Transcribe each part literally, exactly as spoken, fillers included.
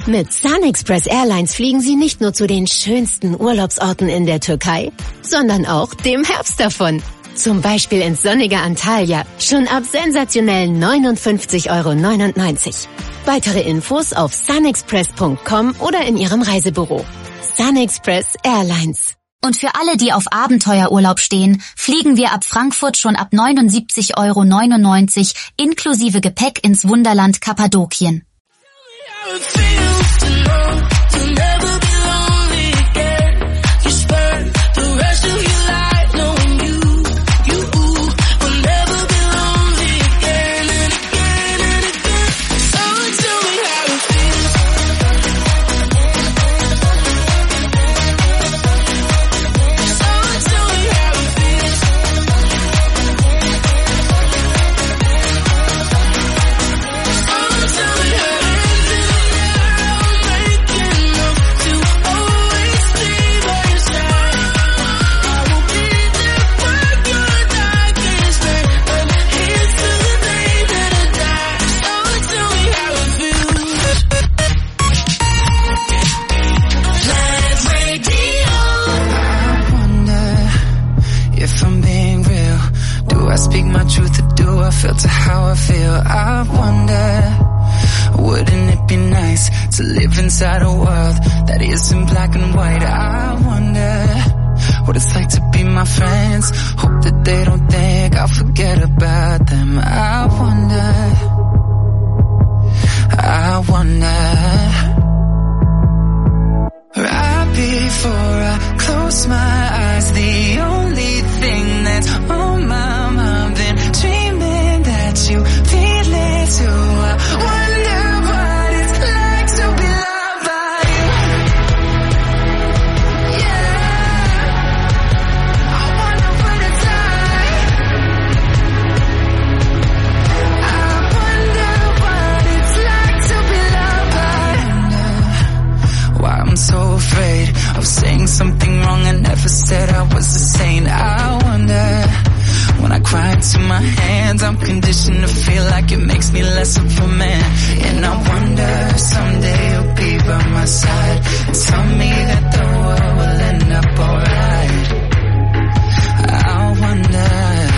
Mit SunExpress Airlines fliegen Sie nicht nur zu den schönsten Urlaubsorten in der Türkei, sondern auch dem Herbst davon. Zum Beispiel ins sonnige Antalya, schon ab sensationellen neunundfünfzig Euro neunundneunzig. Weitere Infos auf sunexpress punkt com oder in Ihrem Reisebüro. SunExpress Airlines. Und für alle, die auf Abenteuerurlaub stehen, fliegen wir ab Frankfurt schon ab neunundsiebzig Euro neunundneunzig inklusive Gepäck ins Wunderland Kappadokien. filter how I feel. I wonder, wouldn't it be nice to live inside a world that isn't black and white? I wonder what it's like to be my friends. Hope that they don't think I'll forget about them. I wonder, I wonder. Right before I close my eyes, the only thing that's on my mind, been dreaming that you feel it too. I wonder what it's like to be loved by you. Yeah, I wonder what it's like. I wonder what it's like to be loved by you. Why I'm so afraid of saying something wrong. I never said I was a saint. I wonder, when I cry into my hands, I'm conditioned to feel like it makes me less of a man. And I wonder, someday you'll be by my side and tell me that the world will end up alright. I wonder,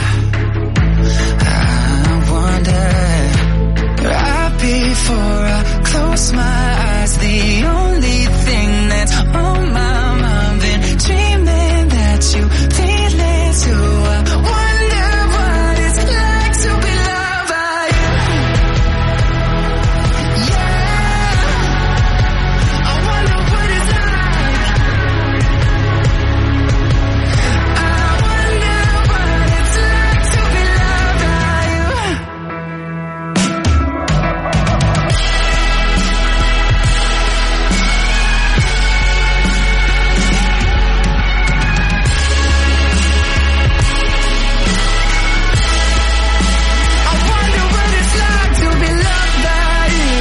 I wonder. Right before I close my eyes, the only thing that's on my mind, been dreaming that you feel it too. I wonder what it's like to be loved by you. Yeah, I wonder what it's like. I wonder what it's like to be loved by you. I wonder what it's like to be loved by you.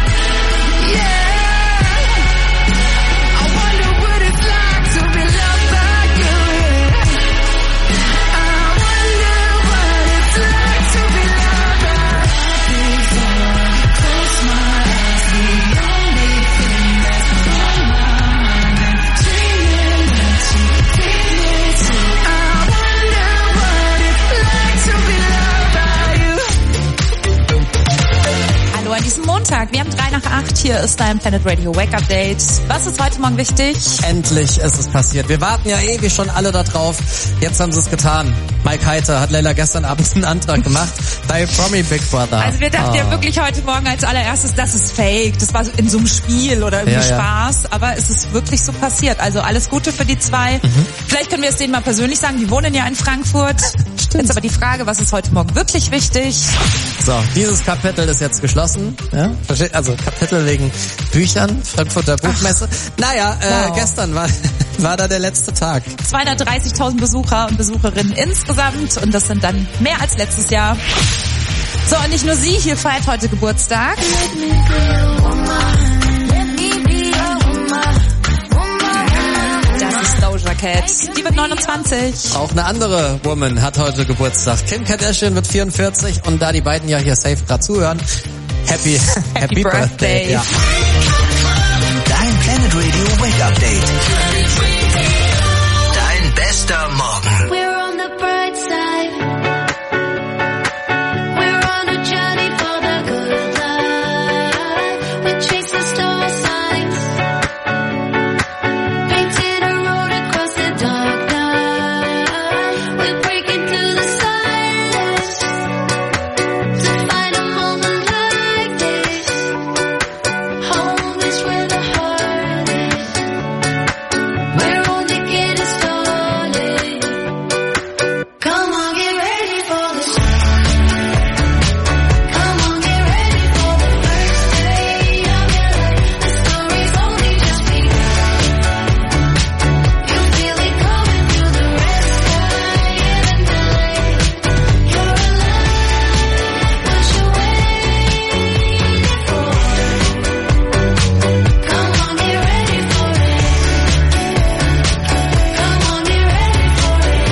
Yeah, I wonder what it's like to be loved by you. I wonder what it's like to be loved by you. Before I close my eyes, the only thing that's on my mind, dreaming that you feel it too. I wonder what it's like to be loved by you. Hallo an diesem Montag. Wir haben drei nach acht. Hier ist dein Planet Radio Wake Update. Was ist heute Morgen wichtig? Endlich ist es passiert. Wir warten ja ewig schon alle da drauf. Jetzt haben sie es getan. Mike Heiter hat Leila gestern Abend einen Antrag gemacht bei Promi Big Brother. Also wir dachten Oh. ja wirklich heute Morgen als allererstes, das ist fake. Das war so in so einem Spiel oder irgendwie Ja, ja. Spaß. Aber es ist wirklich so passiert. Also alles Gute für die zwei. Vielleicht können wir es denen mal persönlich sagen. Die wohnen ja in Frankfurt. Jetzt aber die Frage, was ist heute Morgen wirklich wichtig? So, dieses Kapitel ist jetzt geschlossen. Ja? Versteht? Also Kapitel wegen Büchern, Frankfurter Buchmesse. Naja, äh, Wow. gestern war, war da der letzte Tag. zweihundertdreißigtausend Besucher und Besucherinnen insgesamt. Und das sind dann mehr als letztes Jahr. So, und nicht nur sie, hier feiert heute Geburtstag. Das ist Doja Cat. Die wird neunundzwanzig. Auch eine andere Woman hat heute Geburtstag. Kim Kardashian wird vierundvierzig und da die beiden ja hier safe gerade zuhören, happy, happy, Birthday. Ja. Update. Dein bester Morgen. We're on the bright side. We're on a journey for the good life. We chase the star signs. Painted a road across the dark night. We're breaking through the silence to find a moment like this. Home is where the heart is. We're only getting started. Come on, get ready for the sun. Come on, get ready for the first day of your life. The story's only just begun. You feel it coming through the red sky in the night. You're alive, what you waiting for? Come on, get ready for it. Come on, get ready for it.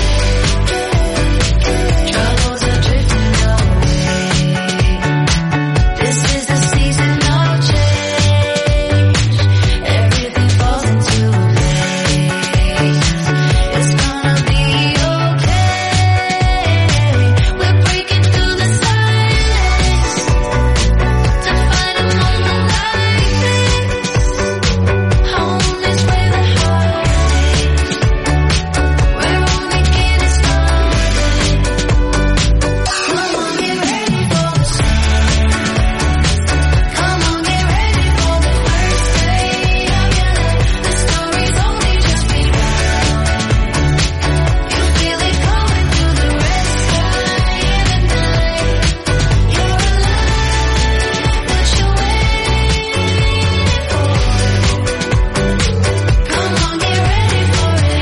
Troubles are drifting away. This is the season of change. Everything falls into place. It's gonna be okay. We're breaking through the silence to find a moment like this. Home is where the heart is. We're only getting started. Come on, get ready for the sun. Come on, get ready for the first day of your life. The story's only just begun. You feel it coming through the red sky in the night. You're alive, what you waiting for? Come on, get ready for it.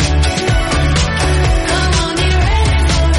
Come on, get ready for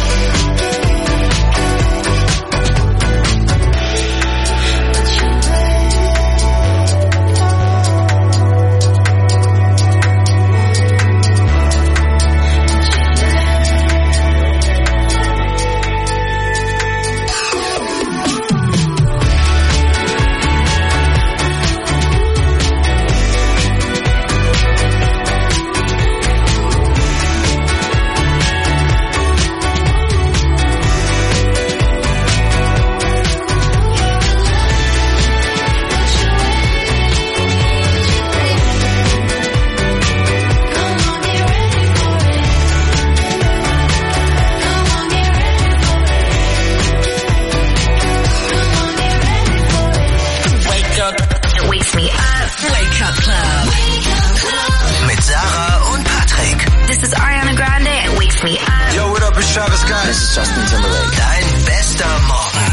Wake up. It wakes me up. Wake up club. Mit Sarah und Patrick. This is Ariana Grande. It wakes me up. Yo, what up, it's Travis Scott. This is Justin Timberlake. Dein bester Morgen.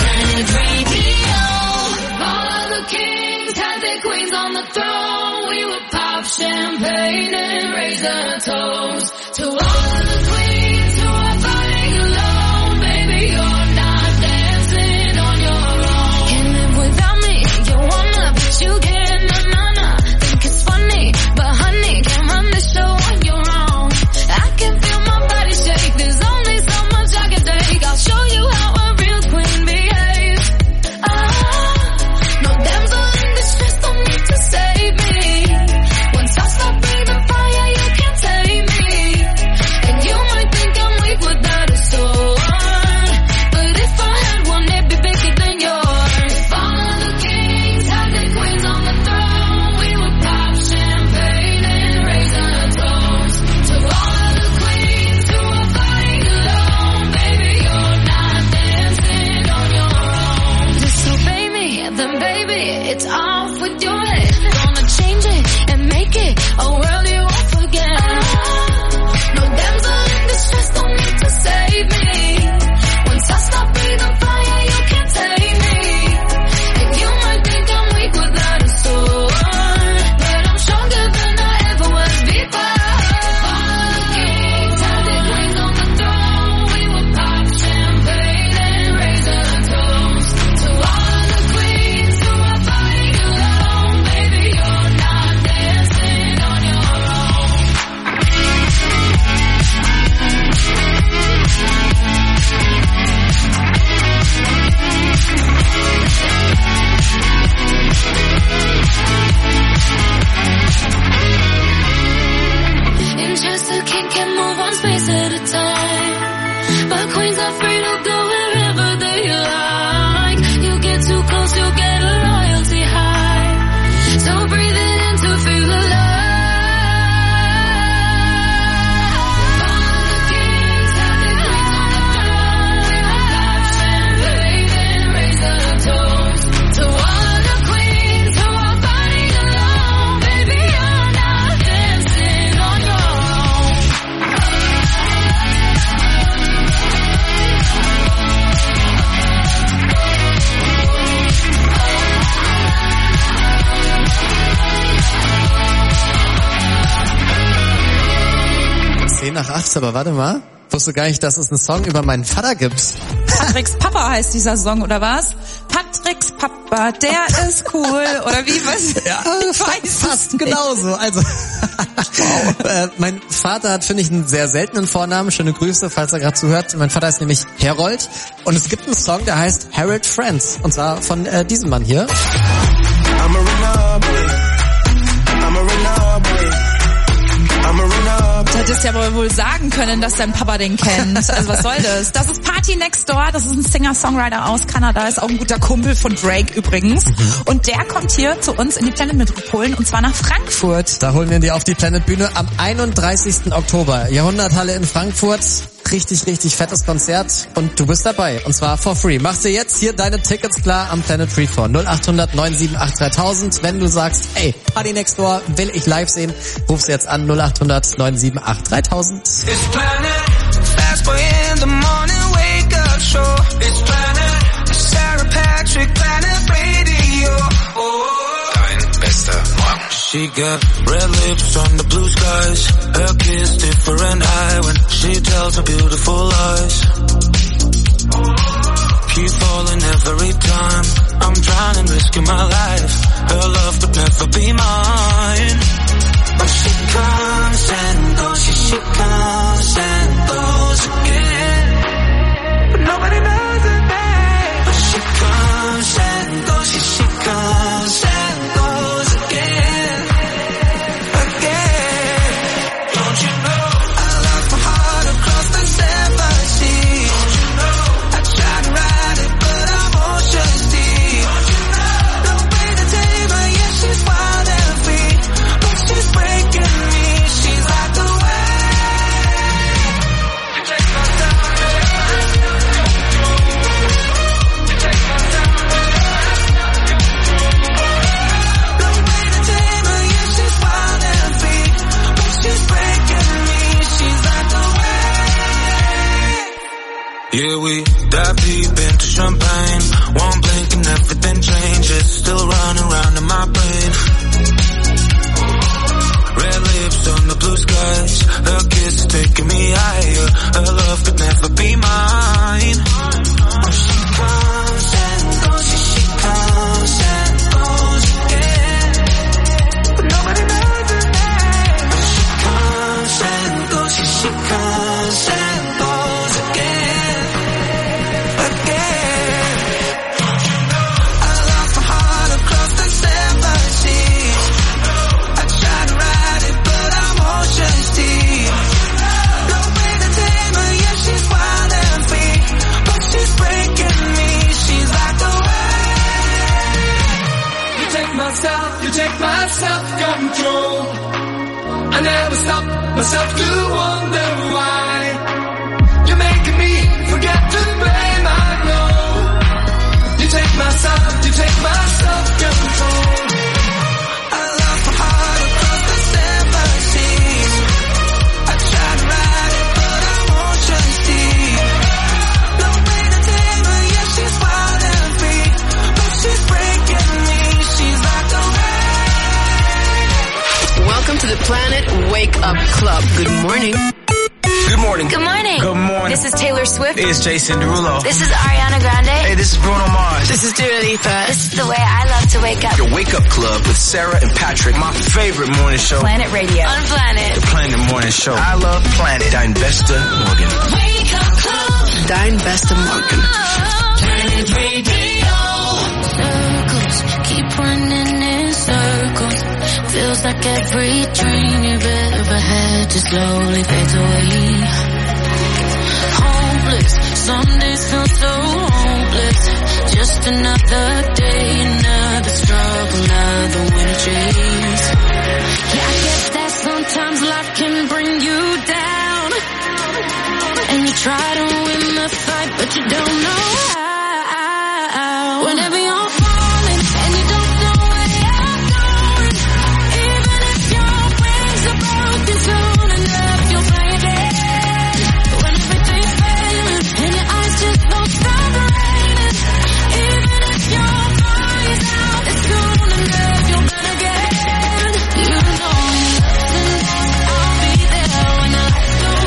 all of the kings had their queens on the throne. We would pop champagne and raise a toast to all of the queens who are fighting alone. Baby, you're not dancing on your own. Can't live without me. You wanna, but you can't. Na na na. Think it's funny, but honey, can't run the show on your own. I can feel my body shake. There's only so much I can take. I'll show you how a real queen behaves. Ah, no damsel in distress, don't need to save me. Once I stop breathing fire, you can't tame me. And you might think I'm weak without a sword, but if I had one, it'd be bigger than yours. If all of the kings had their queens on the throne, we would pop champagne and raise a toast to all of the queens who are fighting alone. Baby, you're not dancing on your own. Disobey me, then baby, it's off with your head. Gonna change it and make it a world you won't forget. No damsel in distress, don't need to save me. Once I stop breathing fire, you can't tame me. And you might think I'm weak without a sword, but I'm stronger than I ever was before. All the kings had their queens on the throne. We would pop champagne and raise a toast to all of the queens who are fighting alone. Baby, you're not dancing on your own. zehn nach acht, aber warte mal. Wusste gar nicht, dass es einen Song über meinen Vater gibt. Patricks Papa heißt dieser Song, oder was? Patricks Papa, der ist cool, oder wie? Was? Ja, ich weiß fast es genauso. Also, wow. äh, mein Vater hat, finde ich, einen sehr seltenen Vornamen. Schöne Grüße, falls er gerade zuhört. Mein Vater ist nämlich Herold. Und es gibt einen Song, der heißt Harold Friends. Und zwar von äh, diesem Mann hier. I'm a renegade. I'm a renegade. I'm a renegade. Du hättest ja wohl, wohl sagen können, dass dein Papa den kennt. Also was soll das? Das ist Party Next Door. Das ist ein Singer-Songwriter aus Kanada. Ist auch ein guter Kumpel von Drake übrigens. Mhm. Und der kommt hier zu uns in die Planet Metropolen und zwar nach Frankfurt. Da holen wir ihn die auf die Planet Bühne am einunddreißigsten Oktober. Jahrhunderthalle in Frankfurt. Richtig, richtig fettes Konzert und du bist dabei. Und zwar for free. Mach dir jetzt hier deine Tickets klar am Planet Freefall. null acht hundert neun sieben acht dreitausend. Wenn du sagst, ey, Party Next Door will ich live sehen, ruf sie jetzt an null acht hundert neun sieben acht dreitausend. It's Planet, fast boy in the morning, wake up show. It's Planet, Sarah Patrick, Planet Radio. Oh. Dein bester Morgen. She got red lips on the blue skies. Her kiss different eye when she tells her beautiful lies. Keep falling every time. I'm drowning, risking my life. Her love could never be mine. But she comes and goes, she, she comes and goes again. But nobody knows her name. But she comes and goes, she, she comes and goes again. Again. Don't you know? I lost my heart across the seven seas. Don't you know? I tried to ride it, but I'm ocean deep. Don't you know? No way to tame her, yeah, she's wild and free. But she's breaking me, she's like the way. You take my time, you take my time. No way to tame her, yeah, she's wild and free. But she's breaking me, she's like the way. Yeah, we dive deep into champagne. One blink and everything changes. Still running around in my brain. Red lips on the blue skies. Her kiss is taking me higher. Her love could never be mine. Oh, she comes and goes, she, she comes and goes again. But nobody knows her name. But she comes and goes, she, she comes and goes again. Again. Don't you know? I lost my heart across the seven seas. I tried to ride it, but I'm ocean deep. No way to tame her, yeah, she's wild and free. But she's breaking me, she's like the way. You take my self, you take my self-control. I never stop myself to wonder why. You're making me forget to blame, I know. You take my self, you take my self-control. I lost my heart across the seven seas. I tried to ride it, but I'm ocean deep. No way to tame her, yeah, she's wild and free. But she's breaking me, she's like the way. Welcome to the Planet Wake Up Club. Good morning. Good morning. Good morning. Good morning. This is Taylor Swift. It's Jason Derulo. This is Ariana Grande. Hey, this is Bruno Mars. This is Dua Lipa. This is the way I love to wake up. Your Wake Up Club with Sarah and Patrick. My favorite morning show. Planet Radio. On Planet. The Planet Morning Show. I love Planet. Dein bester Morgen. Wake up club. Dein bester Morgen. Planet Radio. Circles keep running in circles. Feels like every dream you've ever had just slowly fades away. Hopeless, some days feel so hopeless. Just another day, another struggle, another winter chase. Yeah, I guess that sometimes life can bring you down. And you try to win the fight, but you don't know how. Whenever you're falling and you don't know where you're going, even if your wings are broken soon enough, you'll fly again. When everything's failing and your eyes just don't stop raining, even if your body's out, it's soon enough, you'll burn again. You know me, I'll be there when I go.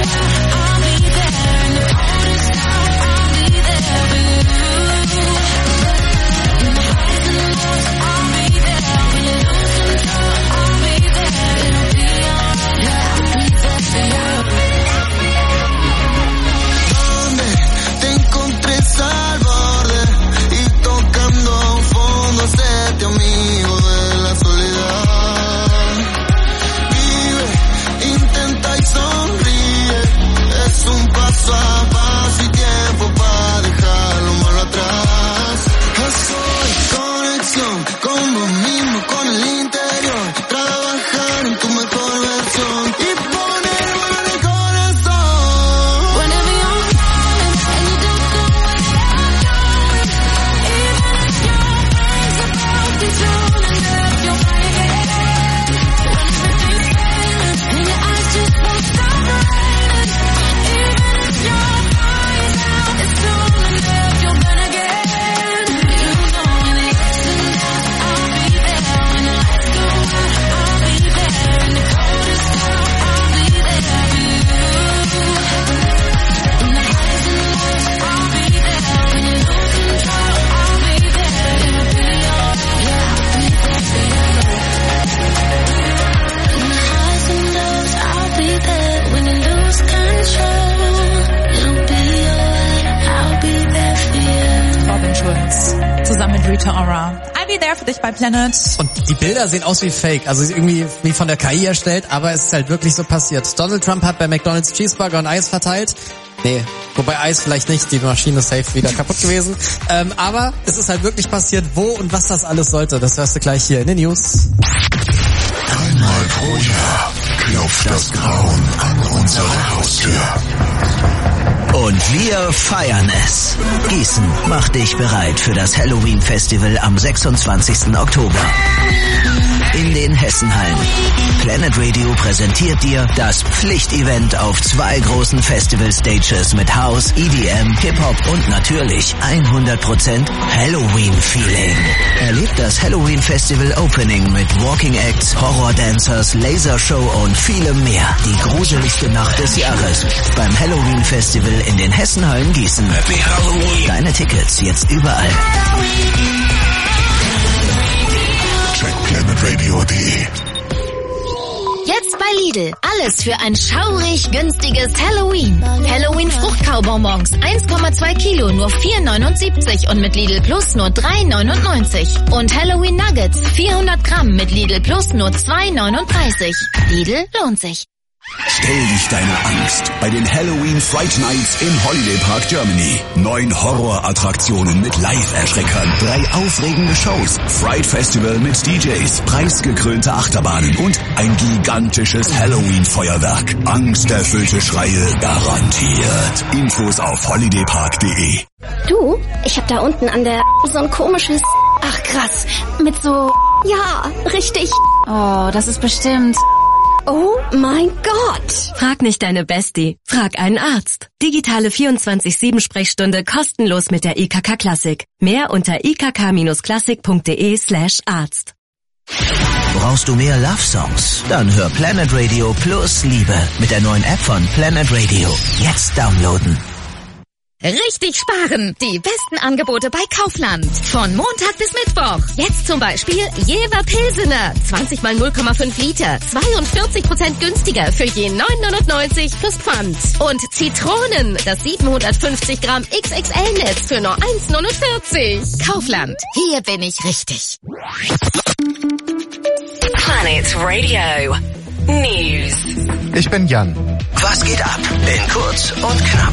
Rita Ora. I'll be there für dich bei Planet. Und die Bilder sehen aus wie Fake, also irgendwie wie von der K I erstellt, aber es ist halt wirklich so passiert. Donald Trump hat bei McDonald's Cheeseburger und Eis verteilt. Nee, wobei Eis vielleicht nicht, die Maschine ist safe wieder kaputt gewesen. Ähm, aber es ist halt wirklich passiert, wo und was das alles sollte. Das hörst du gleich hier in den News. Einmal pro Jahr klopft das Grauen an unsere Haustür. Und wir feiern es. Gießen macht dich bereit für das Halloween-Festival am sechsundzwanzigsten Oktober. In den Hessenhallen. Planet Radio präsentiert dir das Pflichtevent auf zwei großen Festival-Stages mit House, E D M, Hip-Hop und natürlich hundert Prozent Halloween-Feeling. Erlebt das Halloween-Festival-Opening mit Walking Acts, Horror-Dancers, Lasershow und vielem mehr. Die gruseligste Nacht des Jahres beim Halloween-Festival in den Hessenhallen Gießen. Deine Tickets jetzt überall. Check planet radio punkt de. Jetzt bei Lidl. Alles für ein schaurig günstiges Halloween. Halloween Fruchtkaubonbons eins Komma zwei Kilo nur vier neunundsiebzig und mit Lidl Plus nur drei neunundneunzig. Und Halloween Nuggets vierhundert Gramm mit Lidl Plus nur zwei neununddreißig. Lidl lohnt sich. Stell dich deiner Angst bei den Halloween Fright Nights im Holiday Park Germany. Neun Horrorattraktionen mit Live-Erschreckern, drei aufregende Shows, Fright Festival mit D Js, preisgekrönte Achterbahnen und ein gigantisches Halloween-Feuerwerk. Angsterfüllte Schreie garantiert. Infos auf holiday park punkt de. Du, ich hab da unten an der so ein komisches... Ach krass, mit so... Ja, richtig... Oh, das ist bestimmt... Oh mein Gott! Frag nicht deine Bestie, frag einen Arzt. Digitale vierundzwanzig sieben Sprechstunde kostenlos mit der I K K Klassik. Mehr unter i k k klassik punkt de slash Arzt. Brauchst du mehr Love-Songs? Dann hör Planet Radio Plus Liebe mit der neuen App von Planet Radio. Jetzt downloaden. Richtig sparen! Die besten Angebote bei Kaufland. Von Montag bis Mittwoch. Jetzt zum Beispiel Jever Pilsener. zwanzig mal null Komma fünf Liter. zweiundvierzig Prozent günstiger für je neun neunundneunzig plus Pfand. Und Zitronen. Das siebenhundertfünfzig Gramm X X L-Netz für nur eins neunundvierzig. Kaufland. Hier bin ich richtig. Planet Radio News. Ich bin Jan. Was geht ab? In kurz und knapp.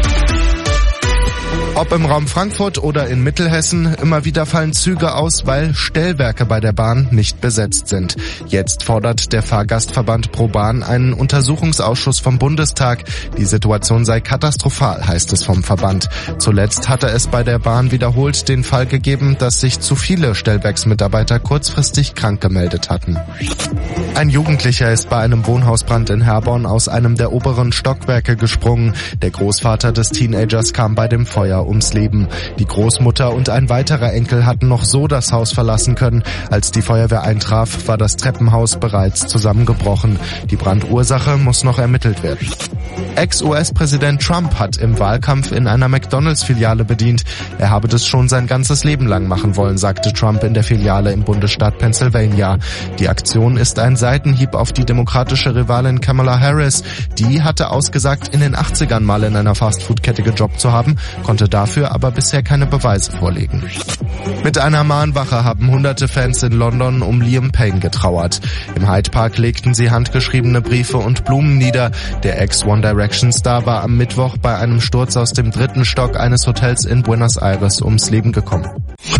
Ob im Raum Frankfurt oder in Mittelhessen, immer wieder fallen Züge aus, weil Stellwerke bei der Bahn nicht besetzt sind. Jetzt fordert der Fahrgastverband ProBahn einen Untersuchungsausschuss vom Bundestag. Die Situation sei katastrophal, heißt es vom Verband. Zuletzt hatte es bei der Bahn wiederholt den Fall gegeben, dass sich zu viele Stellwerksmitarbeiter kurzfristig krank gemeldet hatten. Ein Jugendlicher ist bei einem Wohnhausbrand in Herborn aus einem der oberen Stockwerke gesprungen. Der Großvater des Teenagers kam bei dem Feuer ums Leben. Die Großmutter und ein weiterer Enkel hatten noch so das Haus verlassen können. Als die Feuerwehr eintraf, war das Treppenhaus bereits zusammengebrochen. Die Brandursache muss noch ermittelt werden. Ex-U S-Präsident Trump hat im Wahlkampf in einer McDonalds-Filiale bedient. Er habe das schon sein ganzes Leben lang machen wollen, sagte Trump in der Filiale im Bundesstaat Pennsylvania. Die Aktion ist ein Seitenhieb auf die demokratische Rivalin Kamala Harris. Die hatte ausgesagt, in den achtzigern mal in einer Fastfood-Kette gejobbt zu haben, konnte dafür aber bisher keine Beweise vorlegen. Mit einer Mahnwache haben hunderte Fans in London um Liam Payne getrauert. Im Hyde Park legten sie handgeschriebene Briefe und Blumen nieder. Der Ex-One Direction-Star war am Mittwoch bei einem Sturz aus dem dritten Stock eines Hotels in Buenos Aires ums Leben gekommen.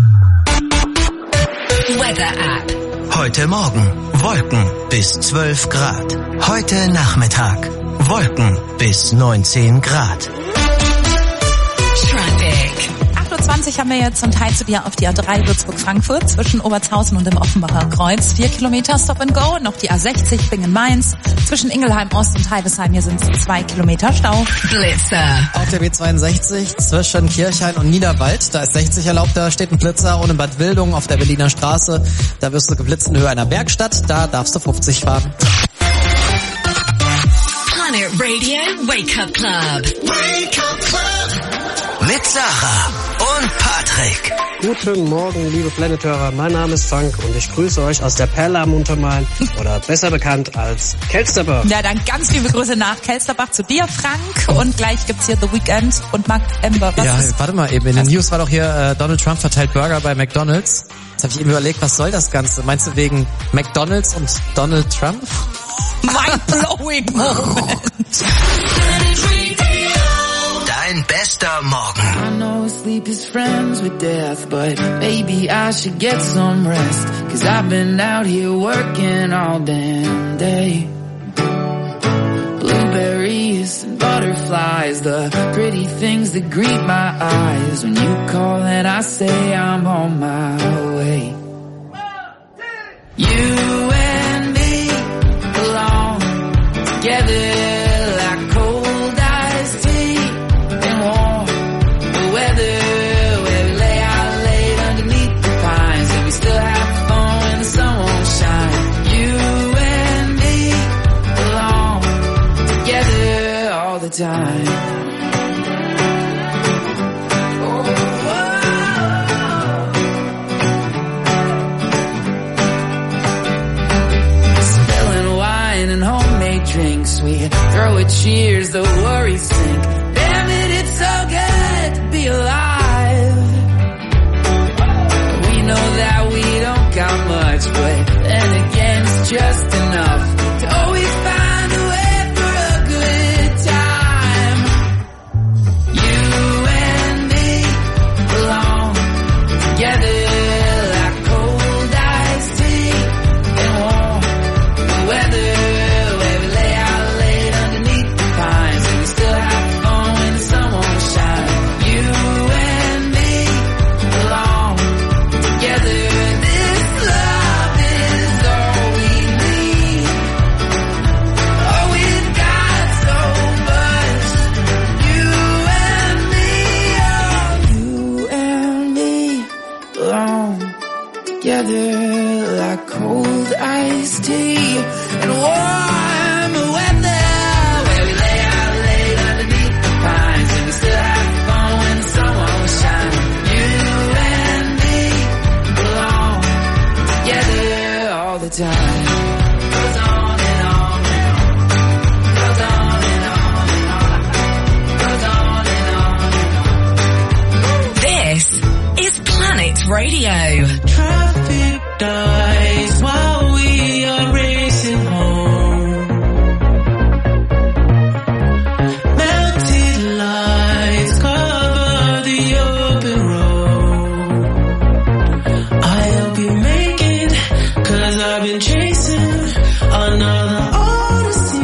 Weather App. Heute Morgen Wolken bis zwölf Grad. Heute Nachmittag Wolken bis neunzehn Grad. acht Uhr zwanzig haben wir jetzt und Teil zu dir auf die A drei Würzburg-Frankfurt zwischen Obertshausen und dem Offenbacher Kreuz. Vier Kilometer Stop and Go. Noch die A sechzig Bingen-Mainz. Zwischen Ingelheim Ost und Heidesheim hier sind es zwei Kilometer Stau. Blitzer. Auf der B zweiundsechzig zwischen Kirchhain und Niederwald. Da ist sechzig erlaubt, da steht ein Blitzer. Und in Bad Wildung auf der Berliner Straße. Da wirst du geblitzt in Höhe einer Bergstadt. Da darfst du fünfzig fahren. Planet Radio Wake Up Club. Wake Up Club. Mit Sarah. und Patrick. Guten Morgen, liebe Planet-Hörer. Mein Name ist Frank und ich grüße euch aus der Perle am Untermain oder besser bekannt als Kelsterbach. Ja, dann ganz liebe Grüße nach Kelsterbach zu dir, Frank. Und gleich gibt's hier The Weeknd und Mark Ember. Was ja, ist? Warte mal eben. In den News war doch hier, äh, Donald Trump verteilt Burger bei McDonald's. Jetzt habe ich eben überlegt, was soll das Ganze? Meinst du wegen McDonald's und Donald Trump? Mind-blowing Moment. Dein bester Morgen. I know sleep is friends with death, but maybe I should get some rest. Cause I've been out here working all damn day. Blueberries and butterflies, the pretty things that greet my eyes. When you call and I say I'm on my way. You and me belong together. Time. Spilling wine and homemade drinks, we throw a cheers, the worries sink. Damn it, it's so good to be alive. We know that we don't got much, but then again it's just enough to always find a way. Like cold iced tea and warm weather, where we lay out late underneath the pines, and we still have fun when the sun won't shine. You and me belong together all the time. Goes on and on and on. Goes on and on and on. Goes on and on and on. This is Planet Radio. Traffic dies while we are racing home. Melted lights cover the open road. I hope you make it, cause I've been chasing another odyssey.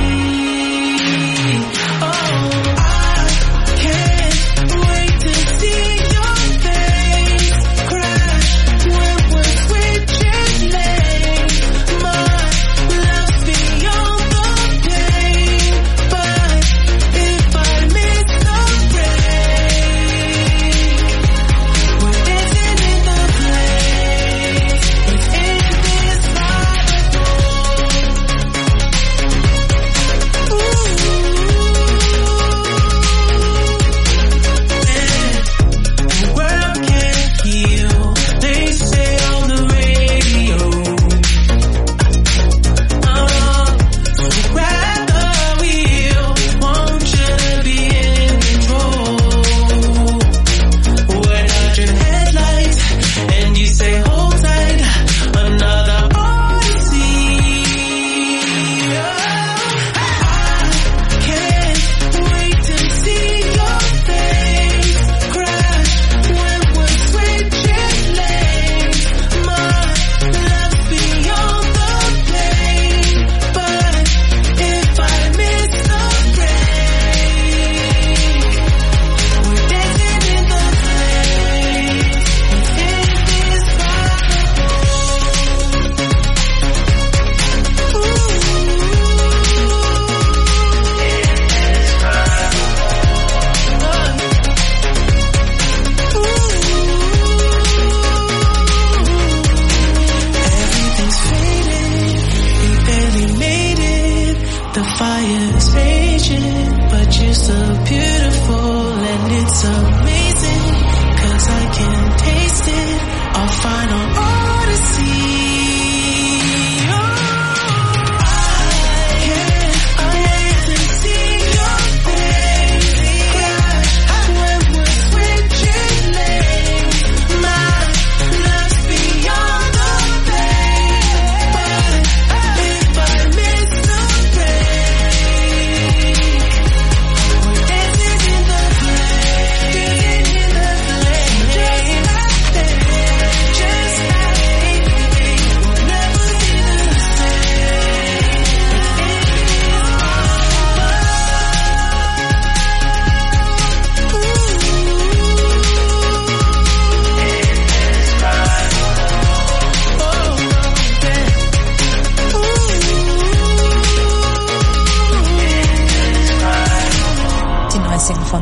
Oh, I can't wait to see your face crash when we're switching lanes. My love's beyond the pain, but if I miss the break, we're dancing in the place. It's in this life.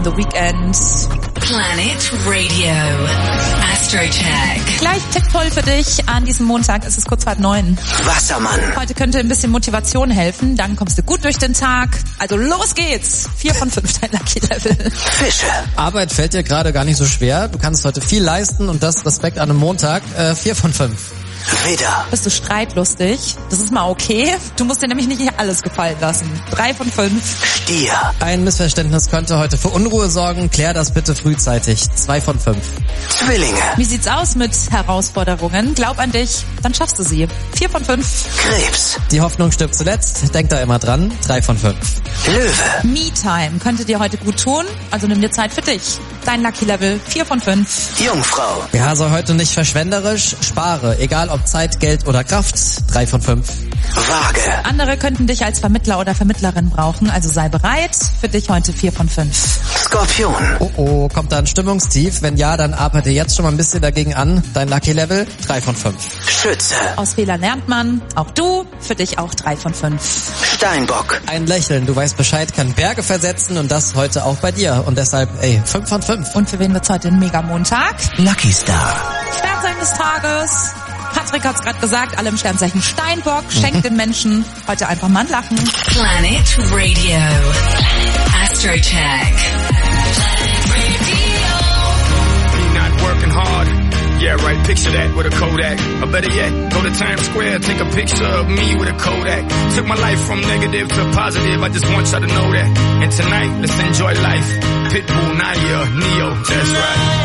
von The Weeknd. Planet Radio. Astrocheck. Gleich tipptoll für dich. An diesem Montag ist es kurz vor halb neun. Wassermann. Heute könnte ein bisschen Motivation helfen. Dann kommst du gut durch den Tag. Also los geht's. Vier von fünf dein Lucky Level. Fische. Arbeit fällt dir gerade gar nicht so schwer. Du kannst heute viel leisten und das Respekt an einem Montag. Äh, vier von fünf. Widder. Bist du streitlustig? Das ist mal okay. Du musst dir nämlich nicht alles gefallen lassen. Drei von fünf. Stier. Ein Missverständnis könnte heute für Unruhe sorgen. Klär das bitte frühzeitig. Zwei von fünf. Zwillinge. Wie sieht's aus mit Herausforderungen? Glaub an dich, dann schaffst du sie. Vier von fünf. Krebs. Die Hoffnung stirbt zuletzt. Denk da immer dran. Drei von fünf. Löwe. Me-Time könnte dir heute gut tun. Also nimm dir Zeit für dich. Dein Lucky Level. Vier von fünf. Jungfrau. Ja, sei heute nicht verschwenderisch. Spare. Egal ob Zeit, Geld oder Kraft. Drei von fünf. Waage. Andere könnten dich als Vermittler oder Vermittlerin brauchen, also sei bereit. Für dich heute vier von fünf. Skorpion. Oh oh, kommt da ein Stimmungstief? Wenn ja, dann arbeite jetzt schon mal ein bisschen dagegen an. Dein Lucky Level, drei von fünf. Schütze. Aus Fehlern lernt man. Auch du, für dich auch drei von fünf. Steinbock. Ein Lächeln, du weißt Bescheid, kann Berge versetzen und das heute auch bei dir. Und deshalb, ey, fünf von fünf. Und für wen wird's heute ein Mega-Montag? Lucky Star. Sternzeichen des Tages. Patrick hat's gerade gesagt, alle im Sternzeichen Steinbock. Schenkt den Menschen heute einfach mal ein Lachen. Planet Radio. Astrocheck. Me not working hard. Yeah, right, picture that with a Kodak. Or better yet, go to Times Square, take a picture of me with a Kodak. Took my life from negative to positive, I just want y'all to know that. And tonight, let's enjoy life. Pitbull, Nadia, Neo, that's right.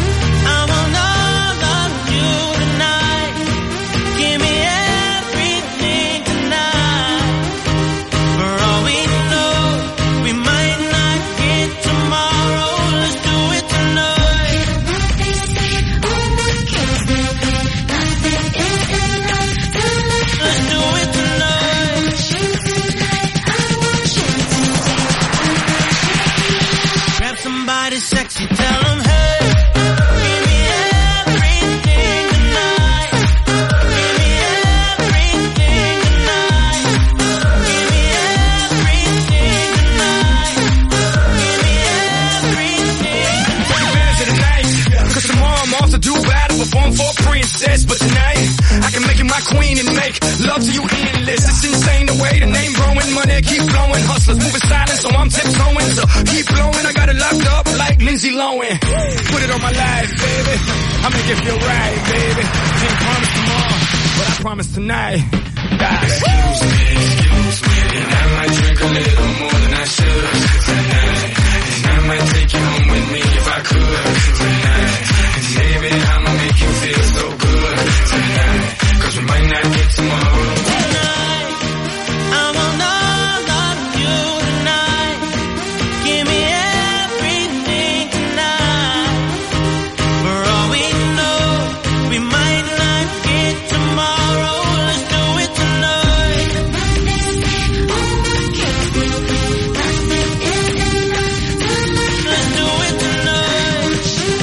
Sexy, tell them, hey, give me everything tonight. Give me everything tonight. Give me everything tonight. Give me everything. Take advantage of the night, cause tomorrow I'm off to Dubai to perform for a princess. But tonight, I can make you my queen and make love to you endless. It's insane the way the name growing, money keep flowing. Hustlers moving silent, so I'm tiptoeing. So keep blowing, I got it locked up like Lindsay Lohan. Put it on my life, baby. I make it feel right, baby. Can't promise tomorrow, but I promise tonight. God. Excuse me, excuse me, and I might drink a little more than I should tonight. And I might take you home with me if I could tonight. And baby, I'ma make you feel so good tonight. Cause we might not get tomorrow. Tonight, I want all of you tonight. Give me everything tonight. For all we know, we might not get tomorrow. Let's do it tonight. Let's do it tonight.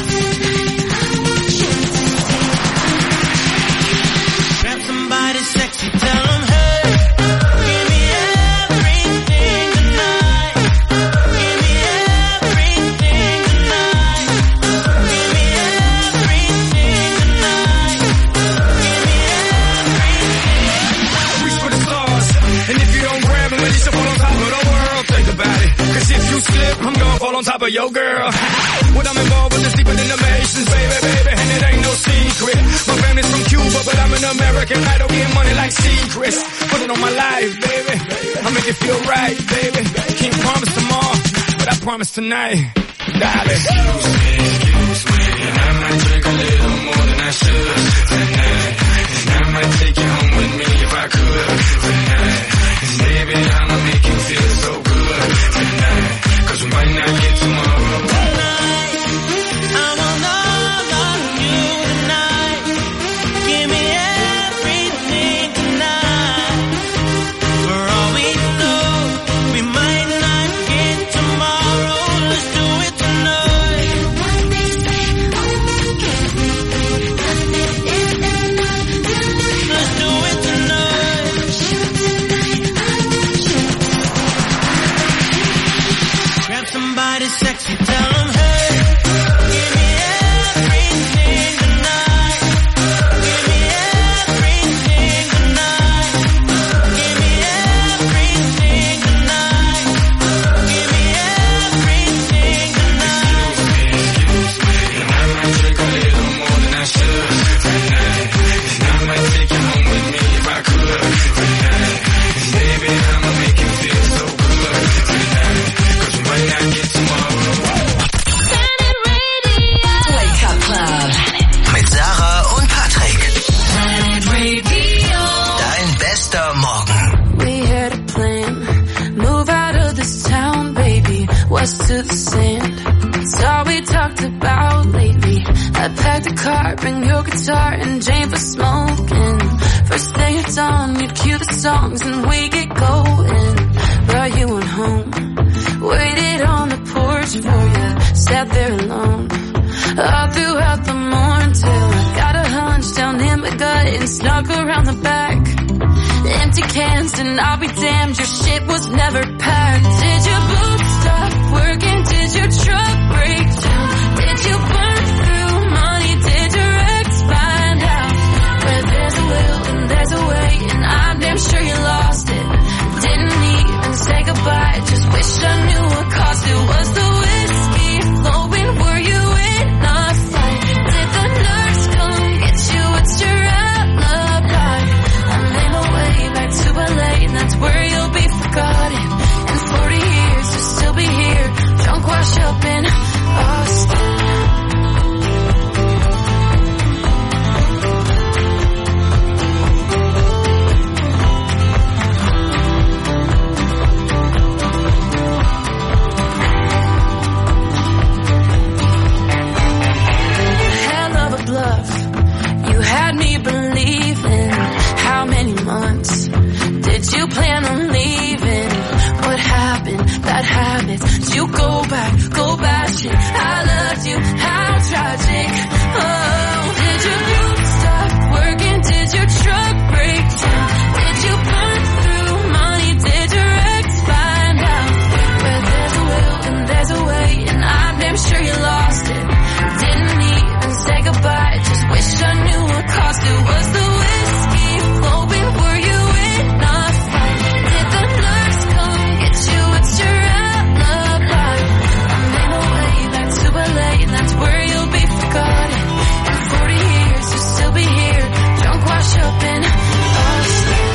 Grab somebody sexy, tell them, hey, give me everything tonight. Give me everything tonight. Give me everything tonight. Give me everything. Reach for the stars, and if you don't grab them, at least you'll fall on top of the world. Think about it, cause if you slip, I'm gonna fall on top of your girl. What I'm involved with is deeper than the Masons, baby, baby, and it ain't no secret. My family's from Cuba, but I'm an American idol, getting money like secrets. Put it on my life, baby, I make it feel right, baby. Can't promise tomorrow, but I promise tonight. Darling. Excuse me, excuse me, and I might drink a little more than I should tonight. And I might take you home with me if I could tonight. And baby, I'ma make you feel so good tonight. Cause we might not get tomorrow. Tonight, I want all of you tonight. Give me everything tonight. For all we know, we might not get tomorrow. Let's do it tonight. Let's do the sand. It's all we talked about lately. I packed a car, bring your guitar and Jane for smoking. First thing at dawn, you'd cue the songs and we get going. But you went home, waited on the porch for you, sat there alone. All throughout the morning till I got a hunch down in my gut and snuck around the back. Empty cans and I'll be damned, your shit was never packed. Did your boots stop working? Did your truck break down? Did you burn through money? Did your ex find out? Where there's a will and there's a way, and I'm damn sure you lost it. Didn't even say goodbye, just wish I knew what cost it. Was the whiskey flowing? Were you in a fight? Did the nurse come get you? What's your alibi? I made my way back to L A, and that's where you'll be forgotten. In forty years, you'll still be here, drunk, washed up in Austin. You had me believing. How many months did you plan on leaving? What happened? Bad habits. Did you go back? Go back. I loved you. How tragic. Oh, did your group stop working? Did your truck break down? Did you burn through money? Did your ex find out? Where there's a will and there's a way, and I'm damn sure you lost it. Didn't even say goodbye, just wish I knew what cost it. Was the whiskey flowing? Were you in a fight? Did the nurse come get you? What's your alibi? I made my way back to L A, and that's where you'll be forgotten. In forty years, you'll still be here, drunk, washed up in Austin.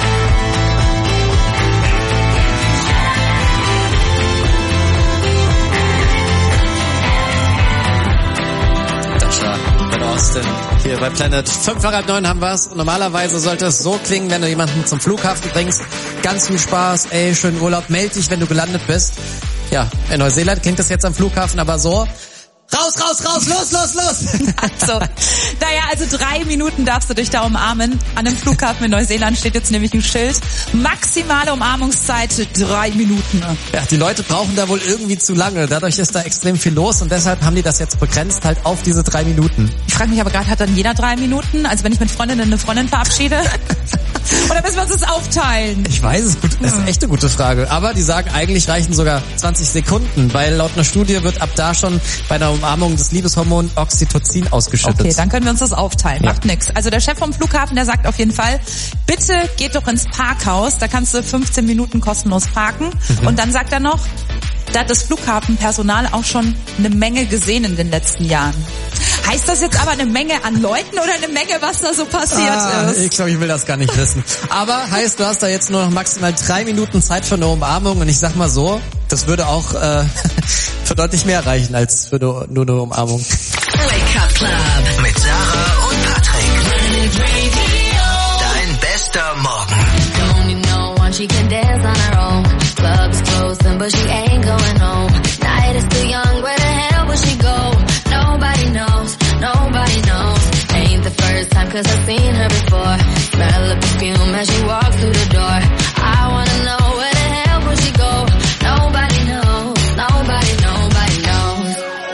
In Austin, hier bei Planet. Fünf nach halb neun haben wir's. Normalerweise sollte es so klingen, wenn du jemanden zum Flughafen bringst. Ganz viel Spaß, ey, schönen Urlaub, meld dich, wenn du gelandet bist. Ja, in Neuseeland klingt das jetzt am Flughafen aber so. Raus, raus, raus, los, los, los! Also, naja, also drei Minuten darfst du dich da umarmen. An dem Flughafen in Neuseeland steht jetzt nämlich ein Schild. Maximale Umarmungszeit, drei Minuten. Ja, die Leute brauchen da wohl irgendwie zu lange. Dadurch ist da extrem viel los und deshalb haben die das jetzt begrenzt halt auf diese drei Minuten. Ich frage mich aber gerade, hat dann jeder drei Minuten? Also wenn ich mit Freundinnen eine Freundin verabschiede? Oder müssen wir uns das aufteilen? Ich weiß es, gut, das ist echt eine gute Frage. Aber die sagen, eigentlich reichen sogar zwanzig Sekunden, weil laut einer Studie wird ab da schon bei einer Umarmung das Liebeshormon Oxytocin ausgeschüttet. Okay, dann können wir uns das aufteilen. Ja. Macht nix. Also der Chef vom Flughafen, der sagt auf jeden Fall, bitte geht doch ins Parkhaus, da kannst du fünfzehn Minuten kostenlos parken. Mhm. Und dann sagt er noch, da hat das Flughafenpersonal auch schon eine Menge gesehen in den letzten Jahren. Heißt das jetzt aber eine Menge an Leuten oder eine Menge, was da so passiert ah, ist? Ich glaube, ich will das gar nicht wissen. Aber heißt, du hast da jetzt nur noch maximal drei Minuten Zeit für eine Umarmung und ich sag mal so, das würde auch äh, für deutlich mehr reichen als für nur, nur eine Umarmung. Wake Up Club mit Sarah und Patrick. Dein bester Morgen. Only know one she can dance on her own. Club is closing, but she ain't going home. Night is too young, where the hell will she go? Nobody knows, nobody knows. Ain't the first time, cause I've seen her before. Smell of perfume as she walks through the door. I wanna know where the hell will she go? Nobody knows, nobody, nobody knows.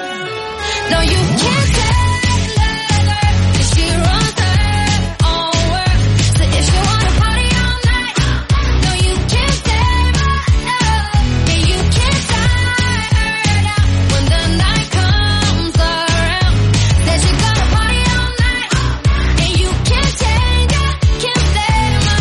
No, you can't tell her, cause she runs her own world. So if you wanna party all night, no, you can't save her, no. Yeah, you can't tie her down when the night comes around. Said you gotta party all night, and you can't change her, can't save her.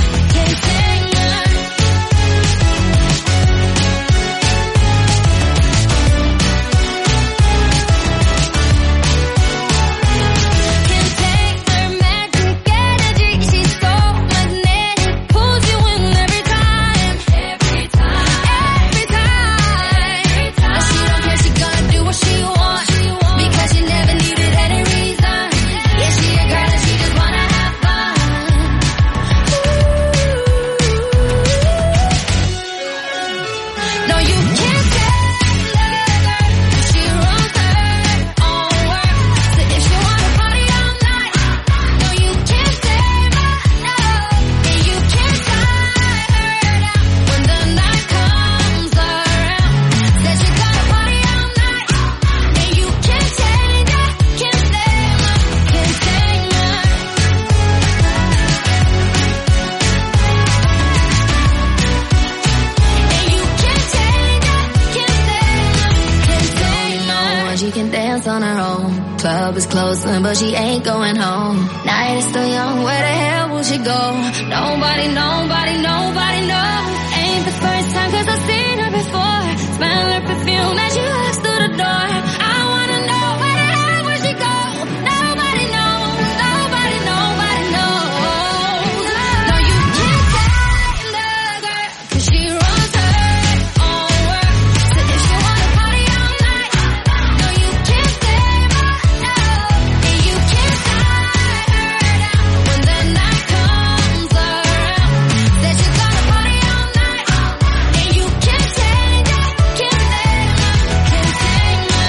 Club is closing, but she ain't going home. Night is still young, where the hell will she go? Nobody, nobody, nobody knows. Ain't the first time, cause I've seen her before. Smell her perfume as she walks through the door. I wanna know where the hell will she go? Nobody knows, nobody, nobody knows. No, you can't find the girl, cause she runs her own world. So if she wanna party all night, no, you can't save her, no. And you can't tie her down when the night comes around. Said she's gonna party all night, and you can't change her, can't save her, can't tame her.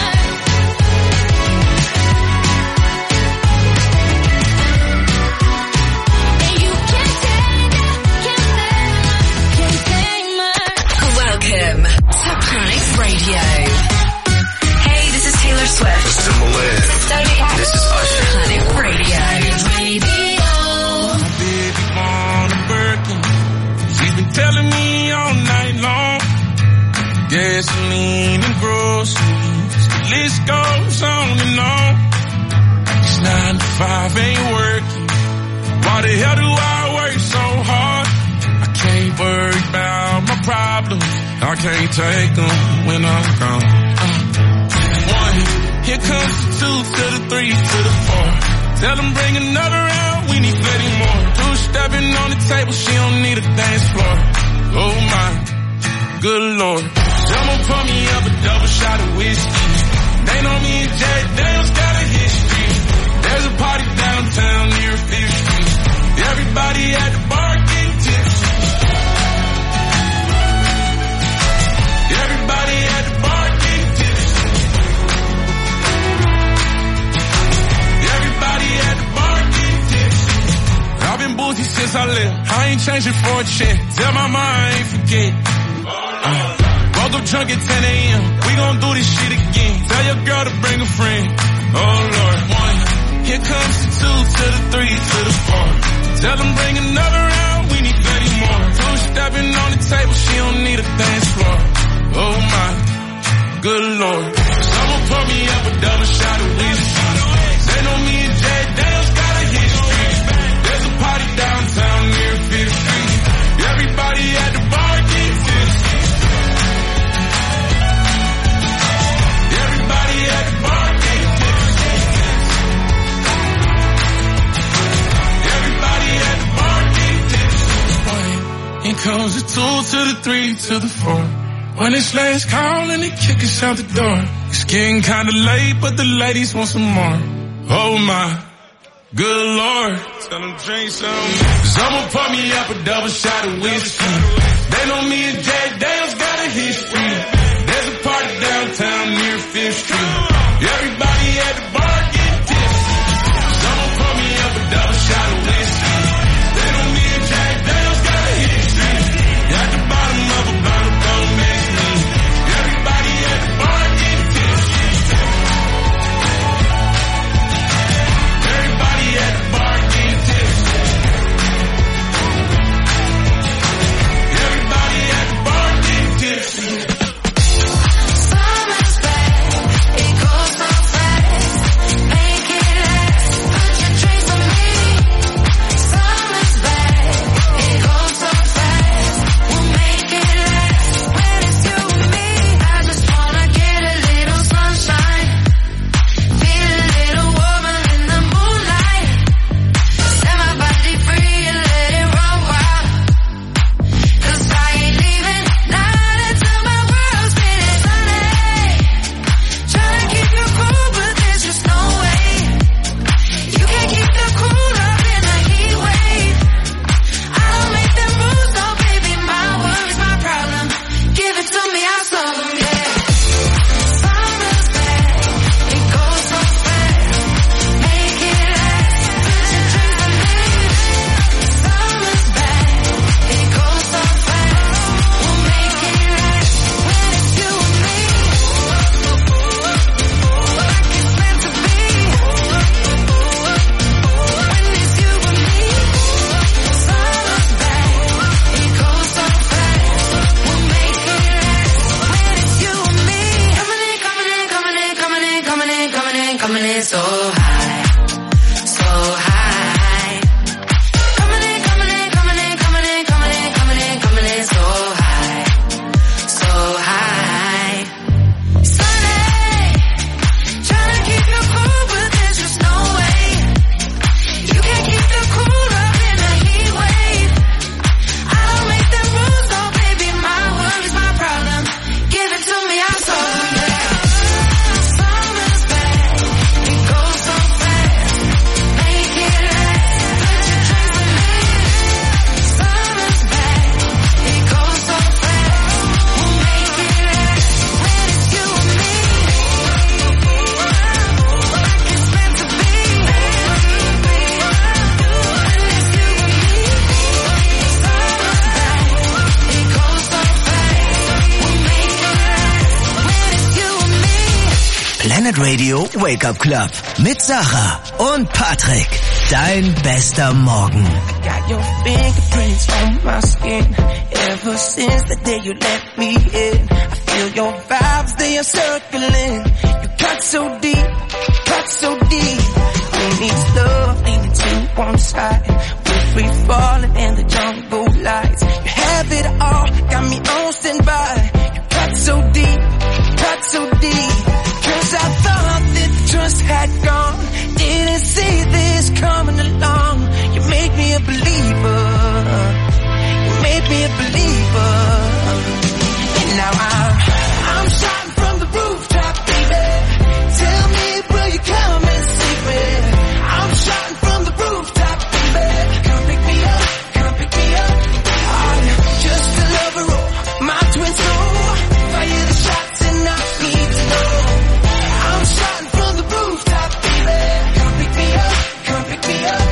And you can't change her, can't save her, can't tame her. Welcome to Panic Radio. Hey, this is Taylor Swift. Timberland. This is Usher. Panic Radio. Radio. My baby born a Birkin. She's been telling me all night long. Gasoline and groceries. The list goes on and on. This nine to five ain't working. Why the hell do I work so hard? I can't worry about my problems. I can't take them when I'm gone. Uh, one, here comes the two to the three to the four. Tell them bring another round, we need plenty more. Two stepping on the table, she don't need a dance floor. Oh my, good lord. Someone pour me up a double shot of whiskey. They know me and Jay Daniels got a history. There's a party downtown near Fifth Street. Everybody at the bar getting tipsy. Everybody at the bar getting tipsy. Everybody at the bar getting tipsy. I've been boozy since I left. I ain't changing for a check. Tell my mom I ain't forget. Uh, woke up drunk at ten a.m. We gon' do this shit again. Tell your girl to bring a friend. Oh Lord, one. Here comes the two to the three to the four. Tell them bring another round. We need thirty more. Two stepping on the table. She don't need a dance floor. Oh my, good lord. Someone pour me up a double shot of whiskey. They know me and Jay Daniels got a history. There's a party downtown near Fifth Street. Everybody at the bar getting tipsy. Everybody at the bar getting tipsy. Everybody at the bar getting tipsy. Here comes the two to the three to the four. When it's last call and they kick us out the door. It's getting kinda late, but the ladies want some more. Oh my, good lord. Tell them drink some. Someone pour me up a double shot of whiskey. They know me and Jay Daniels got a history. There's a party downtown near Fifth Street. Everybody at the bar getting tipsy. Someone pour me up a double shot of whiskey. They know me and Jay Daniels got a history. At the bottom of a bottle, don't mix me. Everybody at the bar getting tipsy. Everybody at the bar getting tipsy. Everybody at the bar getting tipsy. So much bad, it Planet Radio Wake Up Club mit Sarah und Patrick. Dein bester Morgen. Got your fingerprints on my skin. Ever since the day you let me in, I feel your vibes, they are circling. You cut so deep, cut so deep. Who needs love leaning to one side? We're free falling in the jungle lights. You have it all, got me on standby. You cut so deep, cut so deep. Cause I thought that the trust had gone. Didn't see this coming along. You made me a believer. You made me a believer. And now I'm, I'm shouting from the rooftop, baby. Tell me, will you come and save me? I'm shouting from the rooftop, baby. Come pick me up, come pick me up. I'm just a lover, oh, my twin soul. Fire the shots and I need to know. I'm shouting from the rooftop, baby. Come pick me up, come pick me up.